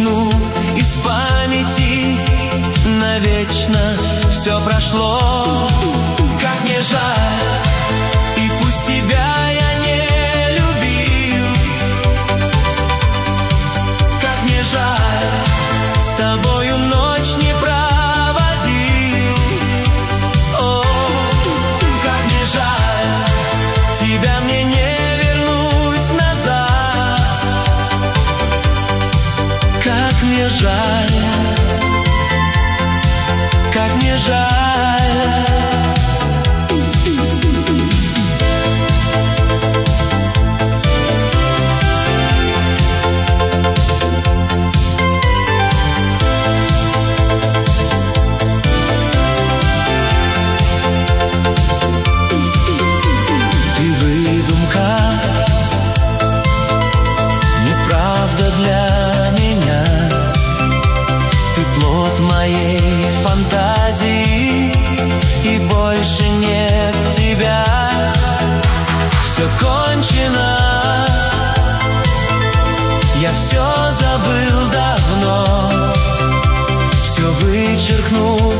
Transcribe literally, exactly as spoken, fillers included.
вычеркну из памяти навечно. Все прошло, как мне жаль, и пусть тебя я не любил, как мне жаль, с тобою ночь не проводил. О, как мне жаль, тебя мне не вернуть назад. Как мне жаль, как мне жаль. Ты выдумка, неправда для меня. Ты плод моей фантазии, и больше нет тебя. Все кончено, я все забыл давно, все вычеркнул